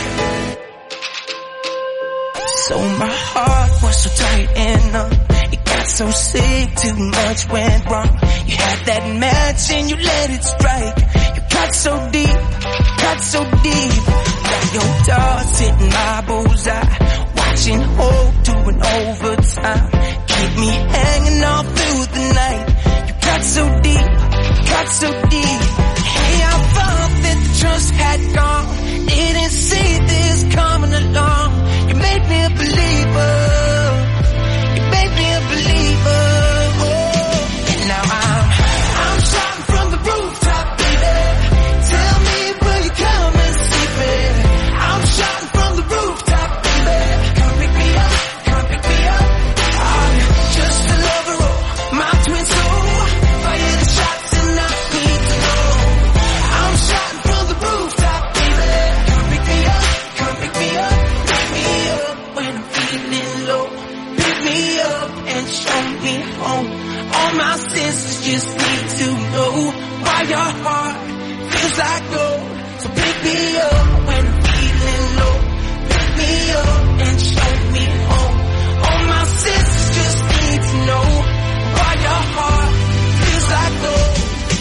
So my heart was so tight and numb. It got so sick, too much went wrong. You had that match and you let it strike. You cut so deep, cut so deep. Got your darts hitting my bullseye. Watching hope doing overtime. Keep me hanging all through the night. You cut so deep, cut so deep. Hey, I thought that the trust had gone. Didn't see this coming along. You made me a believer. You made me a believer. Oh, and now I'm, I'm shouting from the rooftop, baby. Tell me, will you come and see me? I'm shouting from the rooftop, baby. Come pick me up, come pick me up. I'm just a lover, oh, my twin soul. Fire the shots and I need to know. I'm shouting from the rooftop, baby. Come pick me up, come pick me up. Pick me up when I'm feeling low. Pick me up and show me home. All my senses just need to know why your heart feels like gold. So pick me up when I'm feeling low. Pick me up and show me home. All my senses just need to know why your heart feels like gold.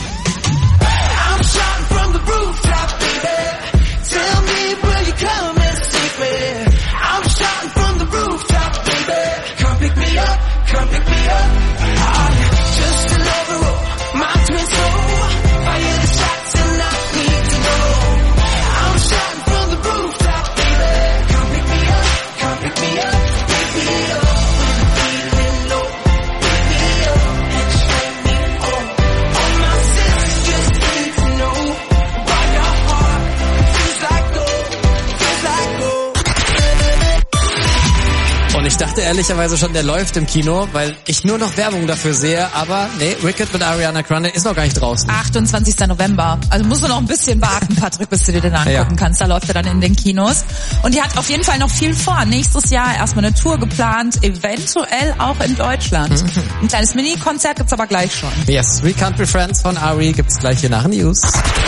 I'm shouting from the rooftop, baby. Tell me, will you come and save me? I'm shouting from the rooftop, baby. Come pick me up, come pick me up. I'm just a lover, oh, my twin soul. Fire the shots and I need to know. I'm shouting from the rooftop, baby. Come pick me up, come pick me up. Pick me up when I'm feeling low. Pick me up and show me home. All my senses just need to know why your heart feels like gold, feels like gold. Und ich dachte ehrlicherweise schon, der läuft im Kino, weil ich nur noch Werbung dafür sehe, aber nee, Wicked mit Ariana Grande ist noch gar nicht draußen. achtundzwanzigster November. Also musst du noch ein bisschen warten, Patrick, bis du dir den angucken Ja. kannst. Da läuft er dann in den Kinos. Und die hat auf jeden Fall noch viel vor. Nächstes Jahr erstmal eine Tour geplant, eventuell auch in Deutschland. Mhm. Ein kleines Mini-Konzert gibt's aber gleich schon. Yes, We Can't Be Friends von Ari gibt's gleich hier nach News.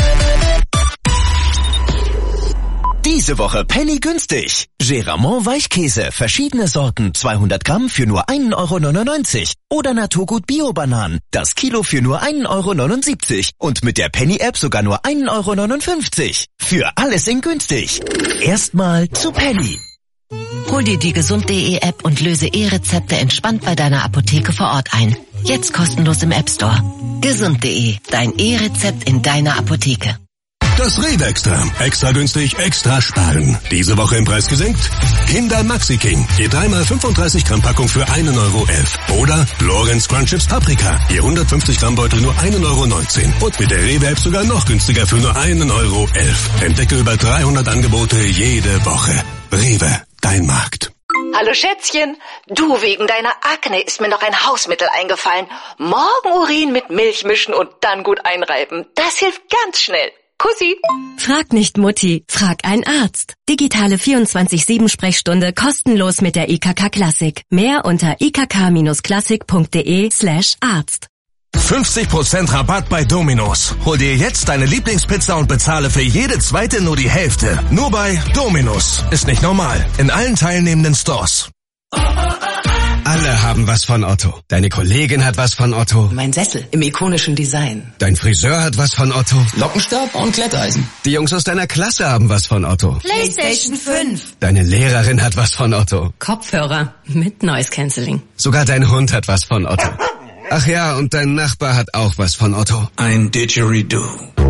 Diese Woche Penny günstig. Geramont Weichkäse, verschiedene Sorten, zweihundert Gramm für nur ein Euro neunundneunzig. Oder Naturgut Bio-Bananen, das Kilo für nur ein Euro neunundsiebzig. Und mit der Penny-App sogar nur ein Euro neunundfünfzig. Für alles in günstig. Erstmal zu Penny. Hol dir die gesund.de App und löse E-Rezepte entspannt bei deiner Apotheke vor Ort ein. Jetzt kostenlos im App Store. gesund.de, dein E-Rezept in deiner Apotheke. Das Rewe Extra. Extra günstig, extra sparen. Diese Woche im Preis gesenkt. Kinder Maxi King. Je dreimal fünfunddreißig Gramm Packung für einen Euro elf. Oder Lorenz Crunchips Paprika. Je hundertfünfzig Gramm Beutel nur einen Euro neunzehn. Und mit der Rewe App sogar noch günstiger für nur einen Euro elf. Entdecke über dreihundert Angebote jede Woche. Rewe, dein Markt. Hallo Schätzchen, du, wegen deiner Akne ist mir noch ein Hausmittel eingefallen. Morgenurin mit Milch mischen und dann gut einreiben. Das hilft ganz schnell. Kussi. Frag nicht Mutti, frag einen Arzt. Digitale vierundzwanzig sieben Sprechstunde kostenlos mit der I K K Klassik. Mehr unter i k k Bindestrich klassik punkt d e slash Arzt. fünfzig Prozent Rabatt bei Domino's. Hol dir jetzt deine Lieblingspizza und bezahle für jede zweite nur die Hälfte. Nur bei Domino's. Ist nicht normal. In allen teilnehmenden Stores. Alle haben was von Otto. Deine Kollegin hat was von Otto. Mein Sessel im ikonischen Design. Dein Friseur hat was von Otto. Lockenstab und Glätteisen. Die Jungs aus deiner Klasse haben was von Otto. PlayStation fünf. Deine Lehrerin hat was von Otto. Kopfhörer mit Noise Cancelling. Sogar dein Hund hat was von Otto. Ach ja, und dein Nachbar hat auch was von Otto. Ein Didgeridoo.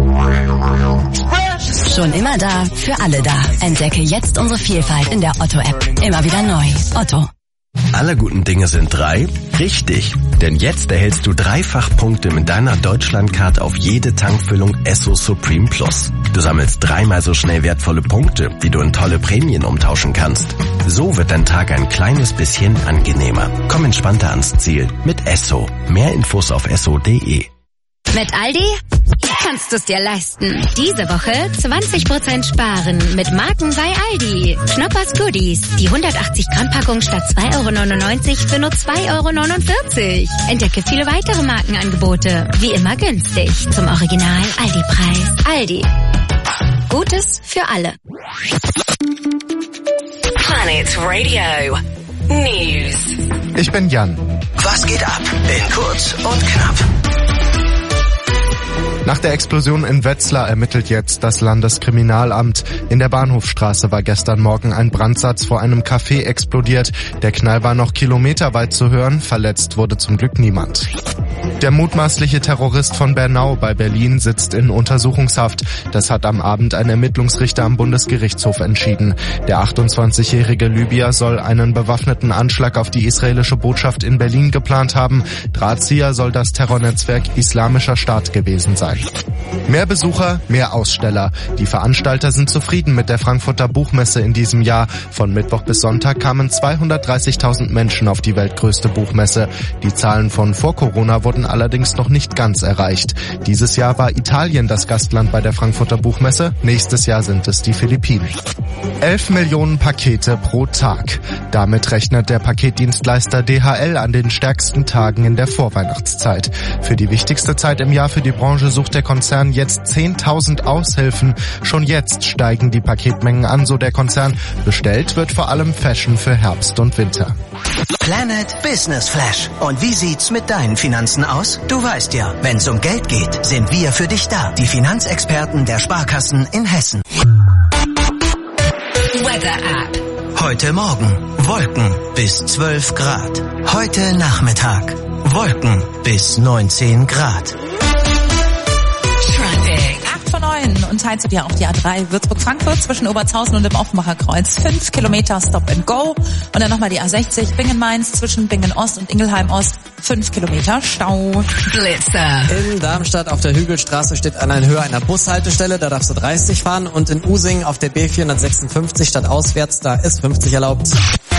Schon immer da, für alle da. Entdecke jetzt unsere Vielfalt in der Otto-App. Immer wieder neu. Otto. Alle guten Dinge sind drei. Richtig. Denn jetzt erhältst du dreifach Punkte mit deiner Deutschlandcard auf jede Tankfüllung Esso Supreme Plus. Du sammelst dreimal so schnell wertvolle Punkte, die du in tolle Prämien umtauschen kannst. So wird dein Tag ein kleines bisschen angenehmer. Komm entspannter ans Ziel mit Esso. Mehr Infos auf esso punkt de. Mit Aldi kannst du es dir leisten. Diese Woche zwanzig Prozent sparen mit Marken bei Aldi. Schnuppers Goodies. Die hundertachtzig Gramm Packung statt zwei Euro neunundneunzig für nur zwei Euro neunundvierzig. Entdecke viele weitere Markenangebote. Wie immer günstig. Zum Original Aldi-Preis. Aldi. Gutes für alle. Planet Radio News. Ich bin Jan. Was geht ab? In kurz und knapp. Nach der Explosion in Wetzlar ermittelt jetzt das Landeskriminalamt. In der Bahnhofstraße war gestern Morgen ein Brandsatz vor einem Café explodiert. Der Knall war noch kilometerweit zu hören. Verletzt wurde zum Glück niemand. Der mutmaßliche Terrorist von Bernau bei Berlin sitzt in Untersuchungshaft. Das hat am Abend ein Ermittlungsrichter am Bundesgerichtshof entschieden. Der achtundzwanzigjährige Libyer soll einen bewaffneten Anschlag auf die israelische Botschaft in Berlin geplant haben. Drahtzieher soll das Terrornetzwerk Islamischer Staat gewesen sein. Mehr Besucher, mehr Aussteller. Die Veranstalter sind zufrieden mit der Frankfurter Buchmesse in diesem Jahr. Von Mittwoch bis Sonntag kamen zweihundertdreißigtausend Menschen auf die weltgrößte Buchmesse. Die Zahlen von vor Corona wurden allerdings noch nicht ganz erreicht. Dieses Jahr war Italien das Gastland bei der Frankfurter Buchmesse. Nächstes Jahr sind es die Philippinen. Elf Millionen Pakete pro Tag. Damit rechnet der Paketdienstleister D H L an den stärksten Tagen in der Vorweihnachtszeit. Für die wichtigste Zeit im Jahr für die Branche sucht der Konzern jetzt zehntausend Aushilfen. Schon jetzt steigen die Paketmengen an, so der Konzern. Bestellt wird vor allem Fashion für Herbst und Winter. Planet Business Flash. Und wie sieht's mit deinen Finanzen aus? Du weißt ja, wenn's um Geld geht, sind wir für dich da. Die Finanzexperten der Sparkassen in Hessen. Weather App. Heute Morgen Wolken bis zwölf Grad. Heute Nachmittag Wolken bis neunzehn Grad. acht von neun und teilst du dir auch die A drei Würzburg-Frankfurt zwischen Obertshausen und dem Offenbacher Kreuz. fünf Kilometer Stop and Go. Und dann nochmal die A sechzig Bingen-Mainz zwischen Bingen-Ost und Ingelheim-Ost. fünf Kilometer Stau. Blitzer. In Darmstadt auf der Hügelstraße steht an einer Höhe einer Bushaltestelle, da darfst du dreißig fahren. Und in Using auf der B vierhundertsechsundfünfzig statt auswärts, da ist fünfzig erlaubt.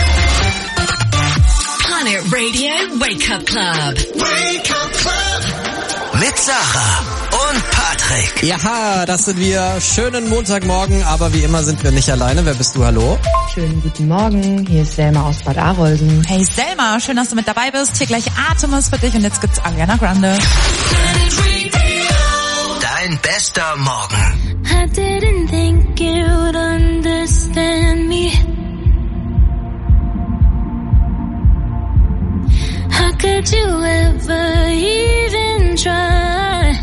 Planet Radio Wake Up Club. Wake Up Club. Mit Sarah und Patrick. Ja, das sind wir. Schönen Montagmorgen, aber wie immer sind wir nicht alleine. Wer bist du? Hallo? Schönen guten Morgen, hier ist Selma aus Bad Arolsen. Hey Selma, schön, dass du mit dabei bist. Hier gleich Artemis für dich und jetzt gibt's Ariana Grande. Dein bester Morgen. I didn't think you'd understand me. How could you ever even try?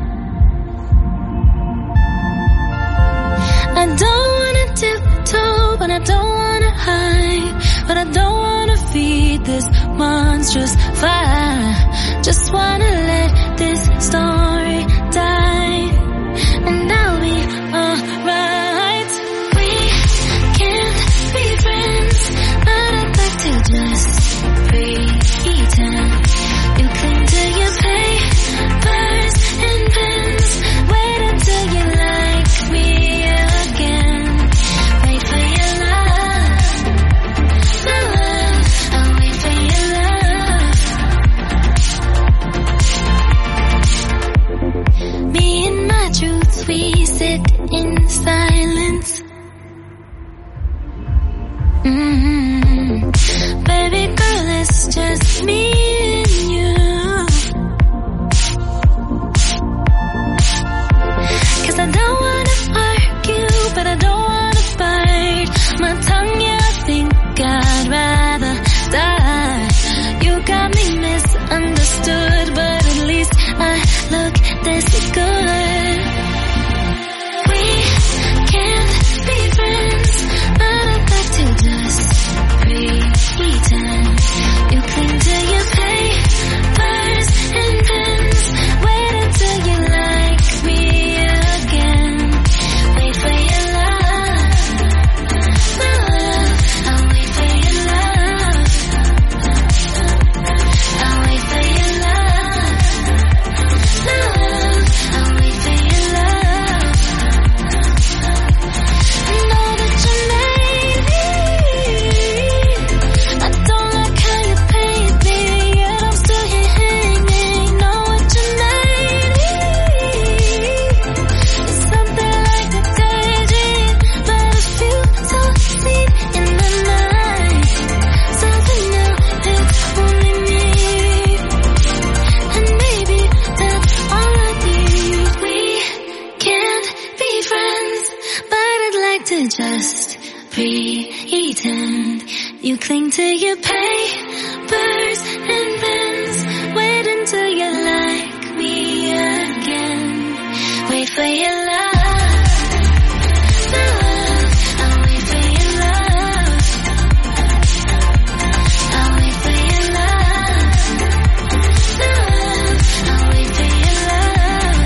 I don't wanna tiptoe, but I don't wanna hide. But I don't wanna feed this monstrous fire. Just wanna let this story die, and I'll be alright. We can't be friends, but I'd like to just pretend. You cling to your papers and pens. Wait until you like me again. Wait for your love, my love. I'll wait for your love. to your papers and pens. Wait until you like me again. Wait for your love. I'll wait for your love. I'll wait for your love. I'll wait for your love.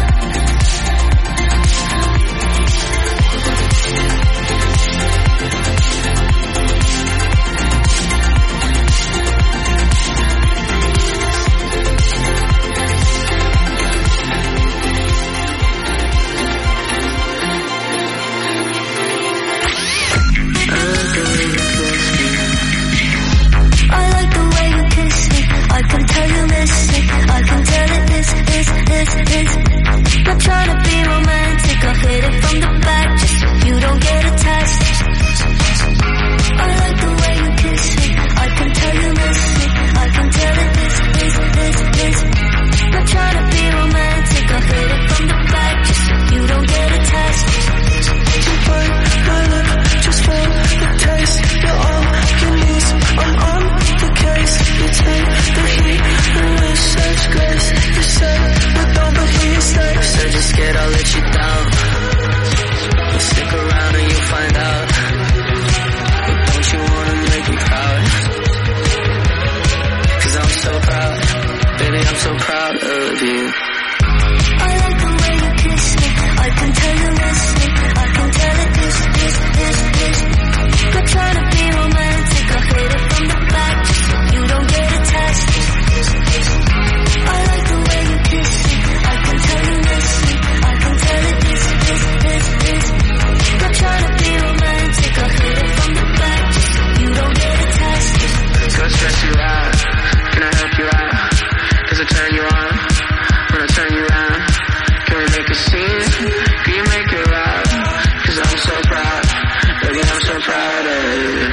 I like the way you kiss me. I can tell you miss it. I can tell it is, is, is, is. Not trying to be romantic. I'll hit it from the back just so you don't get attached. I like the way you kiss me. I can tell you miss it. I can tell it is, is, is, is. Not trying to be romantic. I'll hit it from the back just so you don't get attached. You burn my lip just for the taste. You're all you need. I'm on the case. You take the heat and with such grace. You say but don't believe your mistakes. So just scared I'll let you down. But stick around and you'll find out. But don't you wanna make me proud? Cause I'm so proud. Baby, I'm so proud of you. I like the way you kiss me. I can tell you miss me. I can tell it is, is, is, is. Not trying to be romantic. I'll hit it from the back just so you don't get attached. I like the way you kiss me. I can tell you miss me. I can tell it is, is, is, is. Not trying to be romantic. I'll hit it from the back just so you don't get attached. Gonna stress you out. Can I help you out? Cause I turn you on. When I turn you around. Can we make a scene? Can you make it loud? Cause I'm so proud. Baby, I'm so proud of you.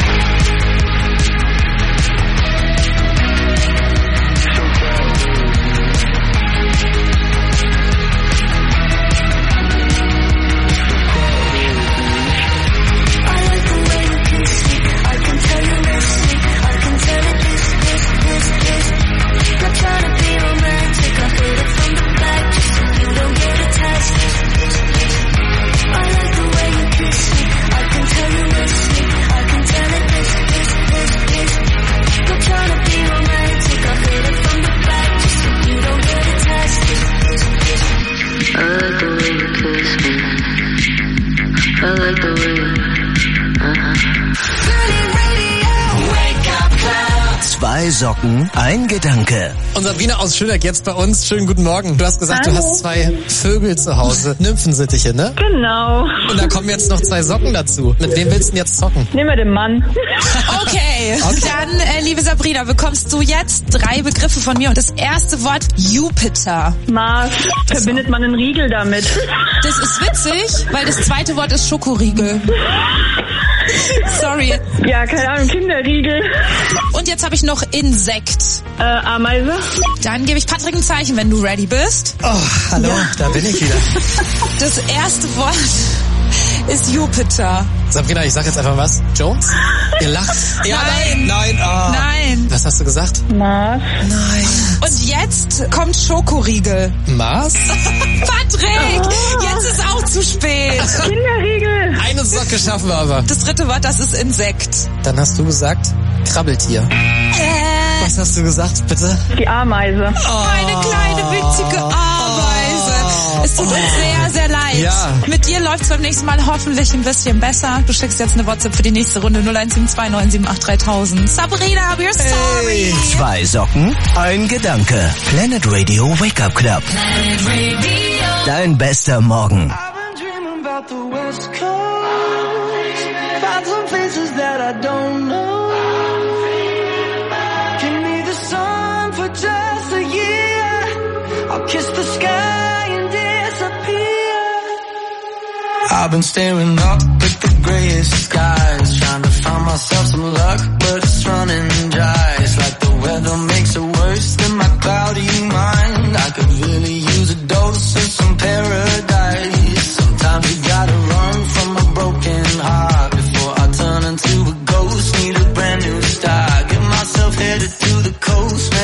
Zwei Socken, ein Gedanke. Und Sabrina aus Schöneck jetzt bei uns. Schönen guten Morgen. Du hast gesagt, Hallo. Du hast zwei Vögel zu Hause. Nymphensittiche, ne? Genau. Und da kommen jetzt noch zwei Socken dazu. Mit wem willst du denn jetzt zocken? Nehmen wir den Mann. Okay, okay. Dann, äh, liebe Sabrina, bekommst du jetzt drei Begriffe von mir. Und das erste Wort, Jupiter. Mars. Verbindet man einen Riegel damit? Das ist witzig, weil das zweite Wort ist Schokoriegel. Sorry. Ja, keine Ahnung, Kinderriegel. Und jetzt habe ich noch Insekt. Äh, Ameise. Dann gebe ich Patrick ein Zeichen, wenn du ready bist. Oh, hallo, Ja. da bin ich wieder. Das erste Wort ist Jupiter. Sabrina, ich sag jetzt einfach was. Jones? Ihr lacht. Ja, Nein. Nein, oh. Nein. Was hast du gesagt? Mars. Nein. Und jetzt kommt Schokoriegel. Mars? Patrick, jetzt ist auch zu spät. Kinderriegel. Eine Socke schaffen wir aber. Das dritte Wort, das ist Insekt. Dann hast du gesagt, Krabbeltier. Äh. Was hast du gesagt, bitte? Die Ameise. Eine kleine, winzige Ameise. Es tut uns sehr, sehr leid. Ja. Mit dir läuft's beim nächsten Mal hoffentlich ein bisschen besser. Du schickst jetzt eine WhatsApp für die nächste Runde null eins sieben zwei neun sieben acht dreitausend. Sabrina, we're sorry. Zwei Socken, ein Gedanke. Planet Radio Wake Up Club. Planet Radio. Dein bester Morgen. Dreaming about the West Coast. Find some places that I don't know. Give me the sun for just a year. I'll kiss the sky and disappear. I've been staring up at the grayest skies, trying to find myself some luck, but it's running dry. It's like the weather makes it worse than my cloudy mind. I could really use a dose of some paradise. Sometimes you gotta run from a broken heart before I turn into a ghost. Need a brand closer to the coast.